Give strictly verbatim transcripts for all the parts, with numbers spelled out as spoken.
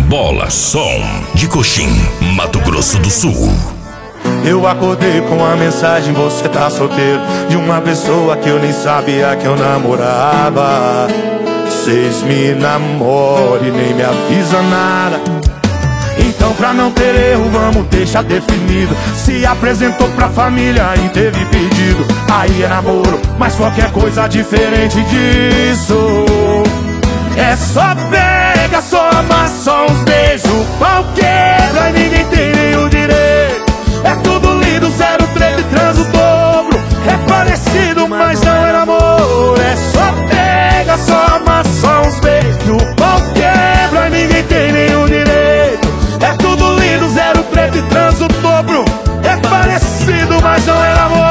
Bola Som de Coxim, Mato Grosso do Sul. Eu acordei com a mensagem: você tá solteiro, de uma pessoa que eu nem sabia que eu namorava. Cês me namoram e nem me avisa nada. Então, pra não ter erro, vamos deixar definido. Se apresentou pra família e teve pedido, aí é namoro, mas qualquer coisa diferente disso é só pega, só ama, só uns beijos, pau quebra e ninguém tem nem o direito. É tudo lindo, zero treta e transa o dobro. É parecido, mas não é namoro. É só pega, só ama, só uns beijos, pau quebra e ninguém tem nem o direito. É tudo lindo, zero treta e transa o dobro. É parecido, mas não é namoro.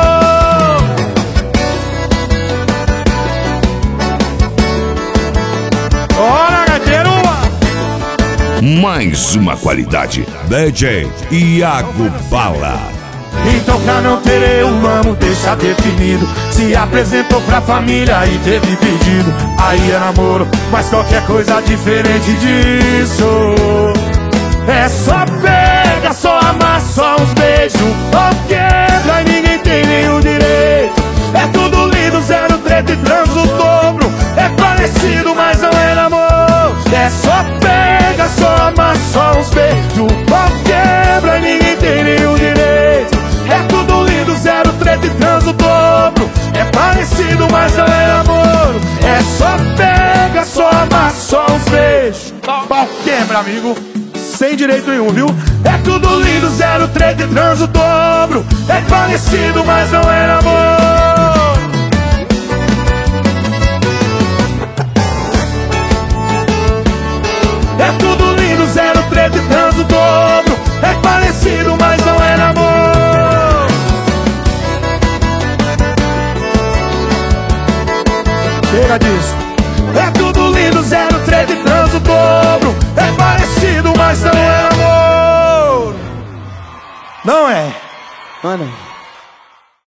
Bora, gaiteiro! Mais uma qualidade, D J Iago Bala. Então, pra não ter erro, vamos deixar definido. Se apresentou pra família e teve pedido, aí é namoro, mas qualquer coisa diferente disso é só pega, só ama, só uns beijos, ou quebra e ninguém tem nem o direito. É tudo lindo, zero treta e transa o dobro. É parecido, mas não é namoro. É só pega, só ama, só uns beijos, ou quebra e ninguém tem nem o direito. É tudo lindo, zero treta e transa o dobro. É parecido, mas não é namoro. É só pega, só ama, só uns beijos, pau quebra, amigo, sem direito nenhum, viu? É tudo lindo, zero treta e transa o dobro. É parecido, mas não é namoro. É tudo lindo, zero treta e transa o dobro. É parecido, mas não é namoro. Chega disso. É tudo lindo, zero treta e transa o dobro. É parecido, mas não é amor. Não é. Mano.